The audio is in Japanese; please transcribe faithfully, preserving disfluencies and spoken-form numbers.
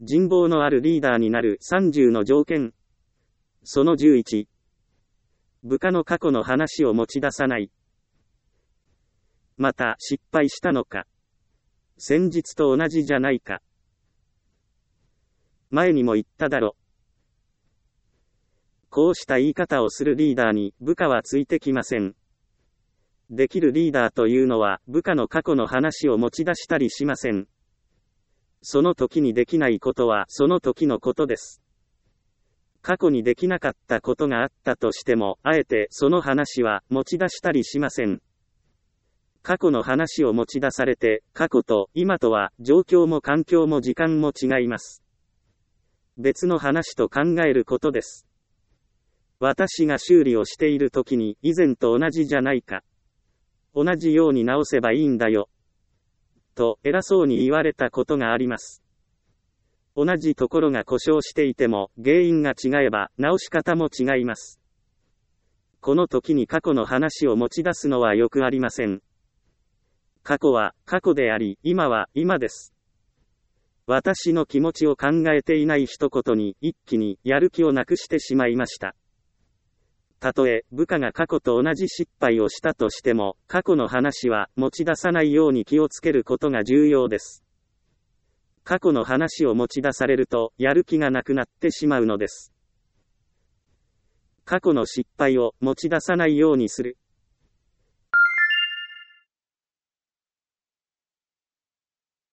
人望のあるリーダーになるさんじゅうの条件。そのじゅういち。部下の過去の話を持ち出さない。また、失敗したのか。先日と同じじゃないか。前にも言っただろ。こうした言い方をするリーダーに部下はついてきません。できるリーダーというのは部下の過去の話を持ち出したりしません。その時にできないことはその時のことです。過去にできなかったことがあったとしても、あえてその話は持ち出したりしません。過去の話を持ち出されて、過去と今とは状況も環境も時間も違います。別の話と考えることです。私が修理をしている時に以前と同じじゃないか。同じように直せばいいんだよ。と偉そうに言われたことがあります。同じところが故障していても原因が違えば直し方も違います。この時に過去の話を持ち出すのはよくありません。過去は過去であり、今は今です。私の気持ちを考えていない一言に一気にやる気をなくしてしまいました。たとえ部下が過去と同じ失敗をしたとしても、過去の話は持ち出さないように気をつけることが重要です。過去の話を持ち出されると、やる気がなくなってしまうのです。過去の失敗を持ち出さないようにする。